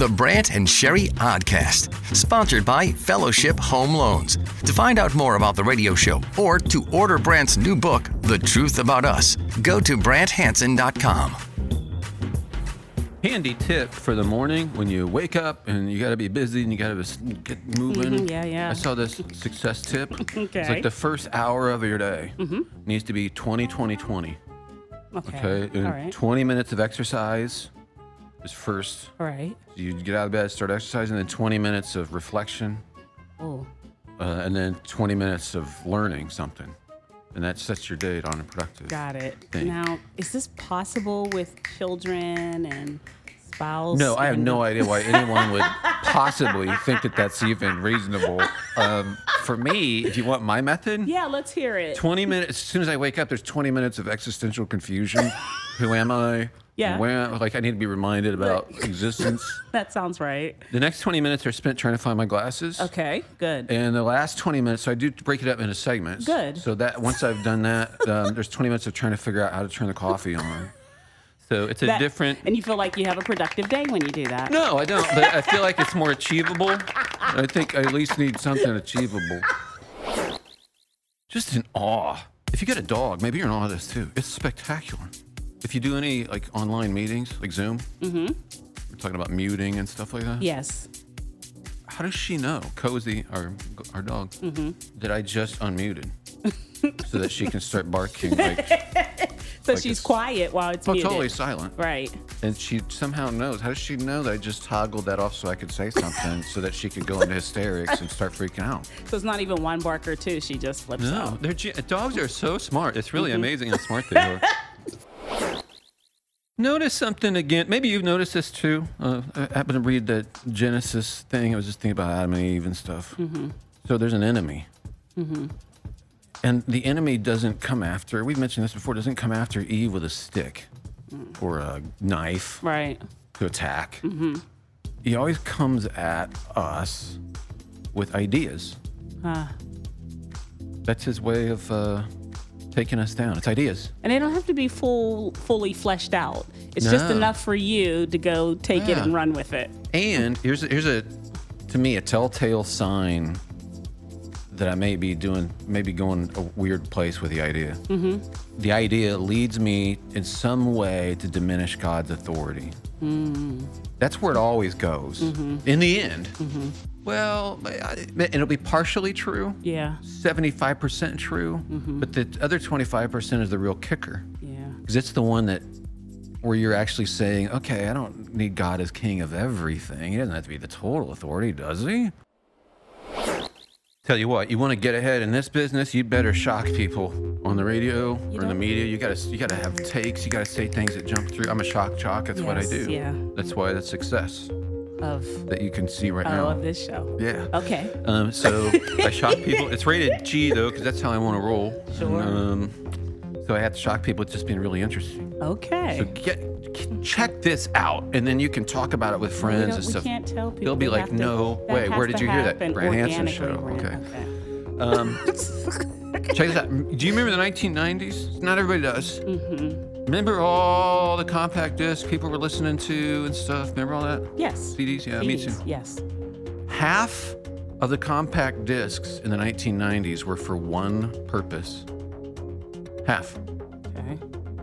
the Brant and Sherry Oddcast, sponsored by Fellowship Home Loans. To find out more about the radio show or to order Brant's new book, The Truth About Us, go to BrantHanson.com. Handy tip for the morning when you wake up and you got to be busy and you got to get moving. Yeah. I saw this success tip. Okay. It's like the first hour of your day needs to be 20-20-20. Okay. And All right. 20 minutes of exercise is first. All right. You get out of bed, start exercising, then 20 minutes of reflection. Oh. And then 20 minutes of learning something. And that sets your day on a productive Got it. thing. Now, is this possible with children and spouse? No, I have and- no idea why anyone would possibly think that that's even reasonable. For me, if you want my method, Yeah, let's hear it. 20 minutes, as soon as I wake up, there's 20 minutes of existential confusion. Who am I? Yeah. Where, like, I need to be reminded about existence. That sounds right. The next 20 minutes are spent trying to find my glasses. Okay, good. And the last 20 minutes, so I do break it up into segments. Good. So that once I've done that, there's 20 minutes of trying to figure out how to turn the coffee on. So it's a different. And you feel like you have a productive day when you do that. No, I don't. But I feel like it's more achievable. I think I at least need something achievable. Just in awe. If you get a dog, maybe you're in awe of this too. It's spectacular. If you do any like online meetings, like Zoom, we're talking about muting and stuff like that. Yes. How does she know, Cozy, our dog, that I just unmuted so that she can start barking like So Like she's it's- quiet while it's muted. totally silent. Right. And she somehow knows. How does she know that I just toggled that off so I could say something so that she could go into hysterics and start freaking out? So it's not even one bark or two. She just flips No, out. dogs are so smart. It's really amazing how smart they are. Notice something again. Maybe you've noticed this too. I happened to read that Genesis thing. I was just thinking about Adam and Eve and stuff. So there's an enemy. And the enemy doesn't come after, we've mentioned this before, doesn't come after Eve with a stick or a knife Right. to attack. He always comes at us with ideas. That's his way of taking us down. It's ideas. And they don't have to be fully fleshed out. It's just No. enough for you to go take it Yeah. and run with it. And here's a to me a telltale sign that I may be going a weird place with the idea. The idea leads me in some way to diminish God's authority. That's where it always goes. In the end, well, it'll be partially true, Yeah. 75% true, but the other 25% is the real kicker. Yeah. Because it's the one that where you're actually saying, okay, I don't need God as king of everything. He doesn't have to be the total authority, does he? Tell you what, you want to get ahead in this business, you better shock people on the radio or in the media. You gotta have takes. You gotta say things that jump through. I'm a shock jock. That's what I Yes, do. yeah. That's why the success Of that you can see right now. of this show. Yeah. Okay. So I shock people. It's rated G though, because that's how I want to roll. Sure. And, so I have to shock people with just being really interesting. Okay. So check this out, and then you can talk about it with friends and stuff. We can't tell people. They'll be We like, have to- "No that way, has where did to you hear that? happen Brant Hanson organically, show." Brant. Okay. Check this out. Do you remember the 1990s? Not everybody does. Remember all the compact discs people were listening to and stuff? Remember all that? Yes. CDs? Yeah, me too. CDs, Yes. Half of the compact discs in the 1990s were for one purpose. Half. Okay.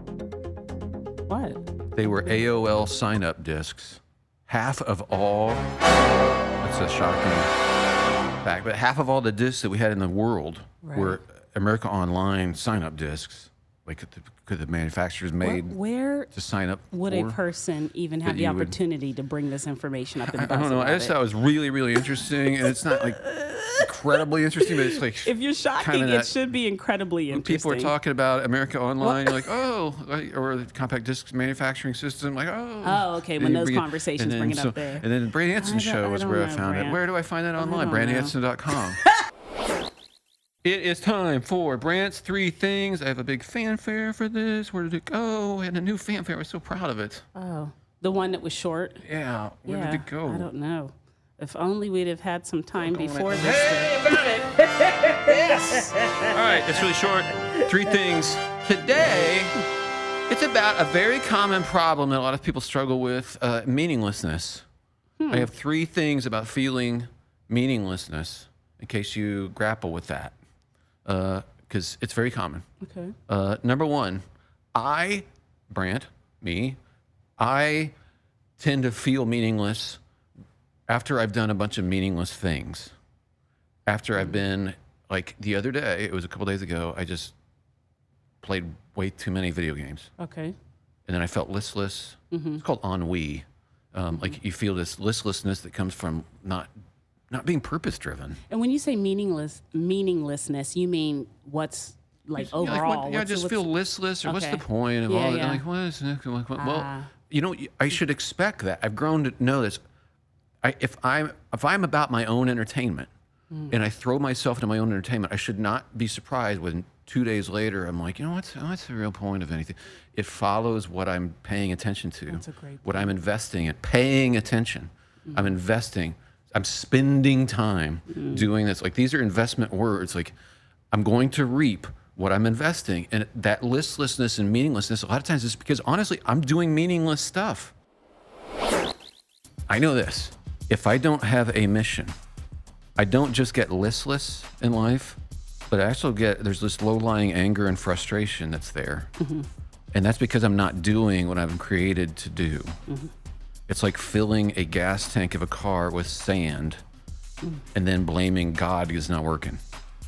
What? They were AOL sign-up discs. Half of all, that's a shocking fact, but half of all the discs that we had in the world were America Online sign-up discs. Like could the manufacturers made Where to sign up would for? a person even have that the you would- opportunity to bring this information up in I don't know. I just thought it was really, really interesting, and it's not like incredibly interesting, but it's like If you're shocking, kinda it that- should be incredibly when interesting. people are talking about America Online, you're like, oh, or the compact disc manufacturing system, like, oh. Oh, okay, And when you those bring it- conversations and then bring it up there. And then the Brant Hanson I show don't- was I where I don't know, found it. Brant. Where do I find that online? don't know. BrantHanson.com. It is time for Brant's 3 Things. I have a big fanfare for this. Where did it go? I had a new fanfare. I was so proud of it. Oh, the one that was short? Yeah. Where Yeah, did it go? I don't know. If only we'd have had some time before this. Hey, found it. Yes. All right, it's really short. 3 things. Today, it's about a very common problem that a lot of people struggle with, meaninglessness. I have 3 things about feeling meaninglessness in case you grapple with that, because it's very common. Okay. Number 1, I tend to feel meaningless after I've done a bunch of meaningless things. After I've been, like the other day, it was a couple days ago, I just played way too many video games. Okay. And then I felt listless. It's called ennui. Like you feel this listlessness that comes from not being purpose-driven. And when you say meaninglessness, you mean what's like overall? I just feel listless, or what's the point of all that? Like, what is it? Well, I should expect that. I've grown to know this. If I'm about my own entertainment, and I throw myself into my own entertainment, I should not be surprised when 2 days later I'm like, what's the real point of anything? It follows what I'm paying attention to. That's a great point. What I'm investing in, paying attention. I'm investing. I'm spending time doing this. Like, these are investment words. Like, I'm going to reap what I'm investing. And that listlessness and meaninglessness, a lot of times it's because, honestly, I'm doing meaningless stuff. I know this. If I don't have a mission, I don't just get listless in life, but I also there's this low-lying anger and frustration that's there. And that's because I'm not doing what I'm created to do. It's like filling a gas tank of a car with sand and then blaming God because it's not working.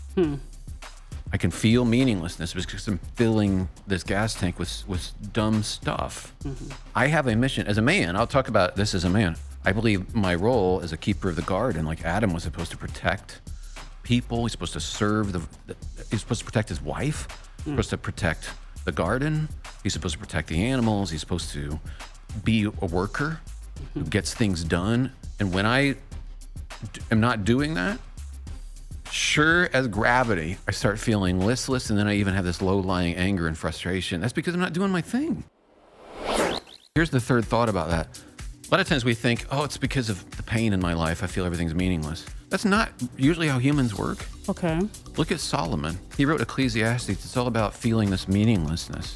I can feel meaninglessness because I'm filling this gas tank with dumb stuff. I have a mission. As a man, I'll talk about this as a man. I believe my role as a keeper of the garden, like Adam was supposed to protect people. He's supposed to serve he's supposed to protect his wife. He's supposed to protect the garden. He's supposed to protect the animals. He's supposed to be a worker who gets things done. And when I am not doing that, sure as gravity, I start feeling listless, and then I even have this low-lying anger and frustration. That's because I'm not doing my thing. Here's the third thought about that. A lot of times we think, it's because of the pain in my life, I feel everything's meaningless. That's not usually how humans work. Okay. Look at Solomon. He wrote Ecclesiastes. It's all about feeling this meaninglessness.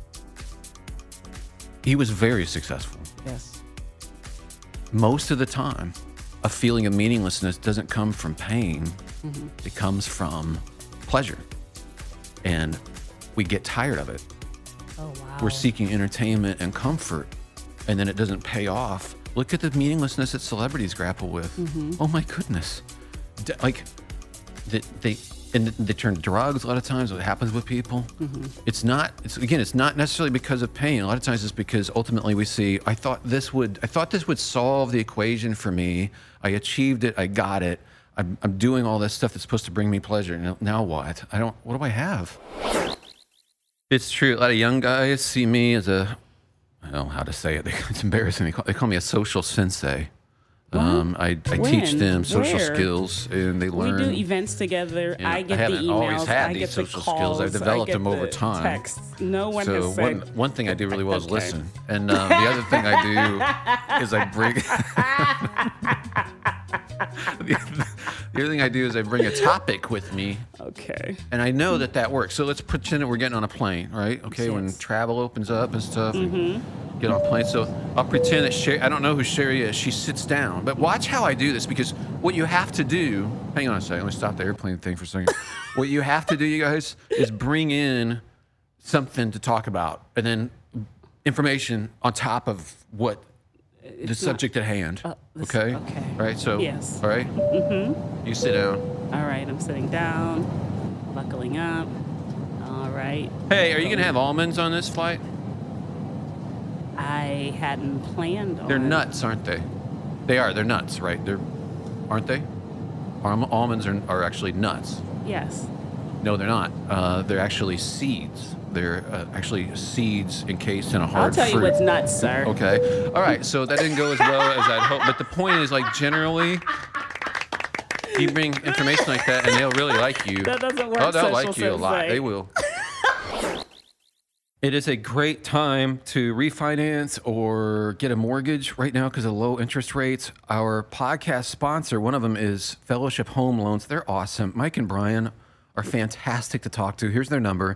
He was very successful. Yes. Most of the time, a feeling of meaninglessness doesn't come from pain. It comes from pleasure. And we get tired of it. Oh, wow. We're seeking entertainment and comfort, and then it doesn't pay off. Look at the meaninglessness that celebrities grapple with. Oh my goodness. They turn to drugs a lot of times. What happens with people? It's not necessarily because of pain. A lot of times it's because ultimately we see, I thought this would solve the equation for me. I achieved it. I got it. I'm doing all this stuff that's supposed to bring me pleasure. Now what? What do I have? It's true. A lot of young guys see me as I don't know how to say it. It's embarrassing. They call me a social sensei. I teach them social skills, and they learn. We do events together. I get the emails. I haven't always had these the social calls, skills. I've developed them over time. Texts. No one has said. One thing I do really well is listen, and the other thing I do is I bring. The other thing I do is I bring a topic with me. Okay. And I know that works. So let's pretend that we're getting on a plane, right? Okay, yes. When travel opens up and stuff, we get on a plane. So I'll pretend that Sherry, I don't know who Sherry is. She sits down. But watch how I do this, because what you have to do, hang on a second, let me stop the airplane thing for a second. What you have to do, you guys, is bring in something to talk about, and then information on top of what the subject at hand. Okay? Okay. Right? So, yes. All right? You sit down. All right, I'm sitting down, buckling up. All right. Hey, are you going to have almonds on this flight? I hadn't planned on. They're nuts, aren't they? They are. They're nuts, right? Aren't they? Almonds are actually nuts. Yes. No, they're not. They're actually seeds. They're actually seeds encased in a hard fruit. I'll tell you what's nuts, sir. Okay. All right. So that didn't go as well as I'd hoped. But the point is, like, generally, you bring information like that, and they'll really like you. That doesn't work. Oh, they'll like you a lot. They will. It is a great time to refinance or get a mortgage right now because of low interest rates. Our podcast sponsor, one of them is Fellowship Home Loans. They're awesome. Mike and Brian are fantastic to talk to. Here's their number,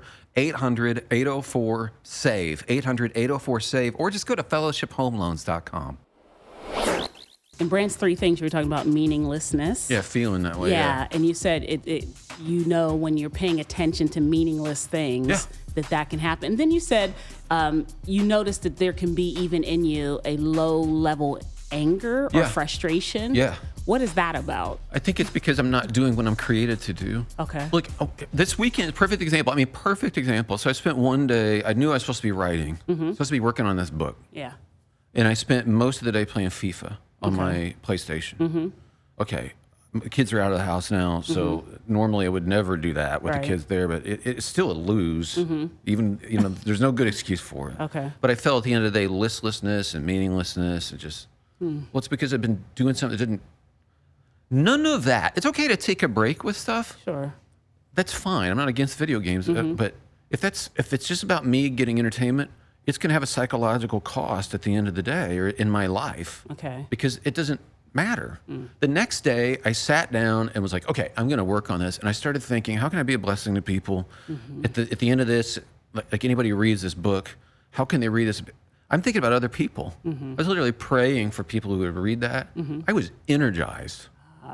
800-804-SAVE, 800-804-SAVE, or just go to fellowshiphomeloans.com. In Brandt's 3 things, you were talking about meaninglessness. Yeah, feeling that way. Yeah, and you said when you're paying attention to meaningless things, that can happen. And then you said you noticed that there can be even in you a low-level anger or frustration. Yeah. What is that about? I think it's because I'm not doing what I'm created to do. Okay. Like this weekend, perfect example. So I spent one day, I knew I was supposed to be writing, supposed to be working on this book. Yeah. And I spent most of the day playing FIFA on my PlayStation. Okay. The kids are out of the house now, so normally I would never do that with the kids there, but it's still a lose. Even, there's no good excuse for it. Okay. But I felt at the end of the day, listlessness and meaninglessness and just, well, it's because I've been doing something that didn't. None of that. It's okay to take a break with stuff. Sure. That's fine. I'm not against video games, but if it's just about me getting entertainment, it's going to have a psychological cost at the end of the day or in my life. Okay. Because it doesn't matter. The next day, I sat down and was like, okay, I'm going to work on this, and I started thinking, how can I be a blessing to people? At the end of this, like anybody who reads this book, how can they read this? I'm thinking about other people. I was literally praying for people who would read that. I was energized.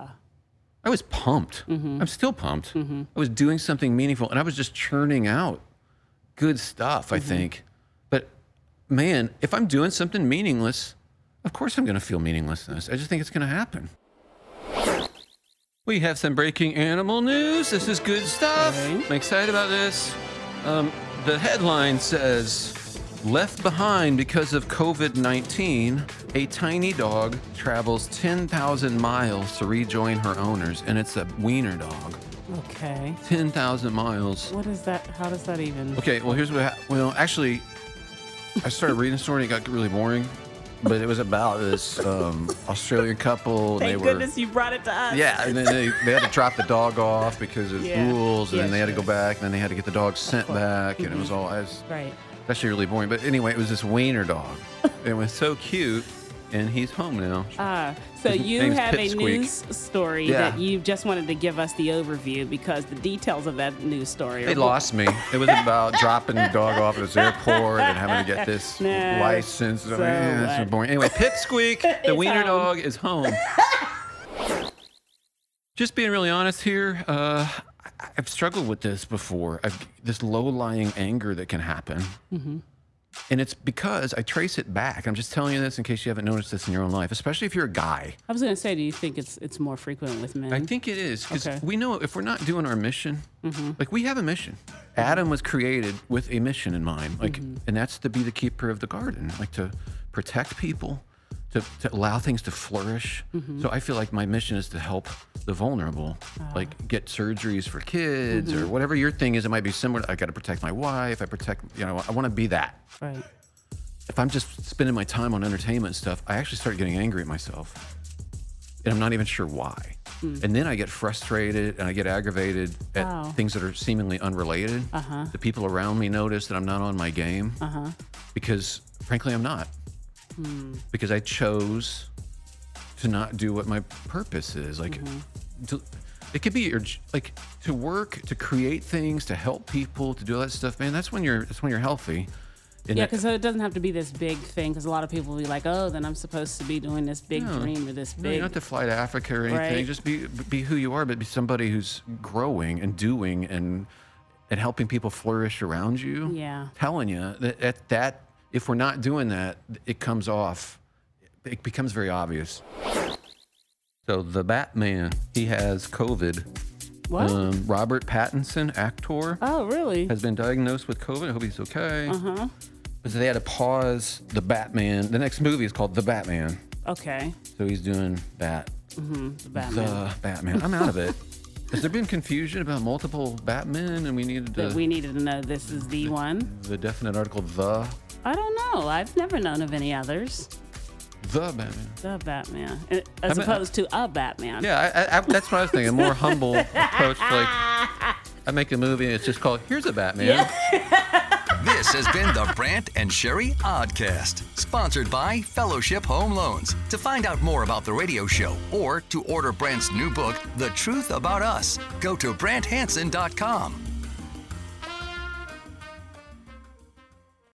I was pumped. I'm still pumped. I was doing something meaningful, and I was just churning out good stuff, I think. But man, if I'm doing something meaningless, of course I'm going to feel meaninglessness. I just think it's going to happen. We have some breaking animal news. This is good stuff. Okay. I'm excited about this. The headline says, left behind because of COVID-19, a tiny dog travels 10,000 miles to rejoin her owners, and it's a wiener dog. Okay. 10,000 miles. What is that? How does that even? Okay, well, here's what well, actually, I started reading the story and it got really boring, but it was about this Australian couple. Thank goodness you brought it to us. Yeah, and then they had to drop the dog off because of rules, and then they had to go back, and then they had to get the dog sent back, and it was all... Right. Actually really boring. But anyway, it was this wiener dog. It was so cute, and he's home now. So His you name's have a Pipsqueak. news story that you just wanted to give us the overview because the details of that news story They lost me. It was about dropping the dog off at this airport and having to get this license. So that's so boring. Anyway, Pipsqueak, the wiener dog, is home. Just being really honest here, I've struggled with this before. This low-lying anger that can happen. And it's because I trace it back. I'm just telling you this in case you haven't noticed this in your own life, especially if you're a guy. I was going to say, do you think it's more frequent with men? I think it is, because we know if we're not doing our mission, like we have a mission. Adam was created with a mission in mind, like, and that's to be the keeper of the garden, like to protect people, to allow things to flourish. So I feel like my mission is to help the vulnerable, like get surgeries for kids or whatever your thing is. It might be similar. I got to protect my wife. I want to be that. Right. If I'm just spending my time on entertainment and stuff, I actually start getting angry at myself. And I'm not even sure why. And then I get frustrated and I get aggravated at things that are seemingly unrelated. The people around me notice that I'm not on my game because, frankly, I'm not. Because I chose to not do what my purpose is. Like, it could be to work, to create things, to help people, to do all that stuff. Man, that's when you're healthy. Yeah, because it doesn't have to be this big thing. Because a lot of people will be like, "Oh, then I'm supposed to be doing this big dream or this big." No, you don't have to fly to Africa or anything. Right. Just be who you are, but be somebody who's growing and doing and helping people flourish around you. Yeah. Telling you that if we're not doing that, it comes off. It becomes very obvious. So the Batman, he has COVID. What? Robert Pattinson, actor. Oh, really? Has been diagnosed with COVID. I hope he's okay. But they had to pause the Batman. The next movie is called The Batman. Okay. So he's doing that. The Batman. The Batman. I'm out of it. Has there been confusion about multiple Batmen and we needed to know this is the one? The definite article, the? I don't know. I've never known of any others. The Batman. The Batman. As opposed to a Batman. Yeah, that's what I was thinking. A more humble approach. Like, I make a movie and it's just called, here's a Batman. Yeah. This has been the Brandt and Sherry Oddcast, sponsored by Fellowship Home Loans. To find out more about the radio show or to order Brandt's new book, The Truth About Us, go to BrandtHanson.com.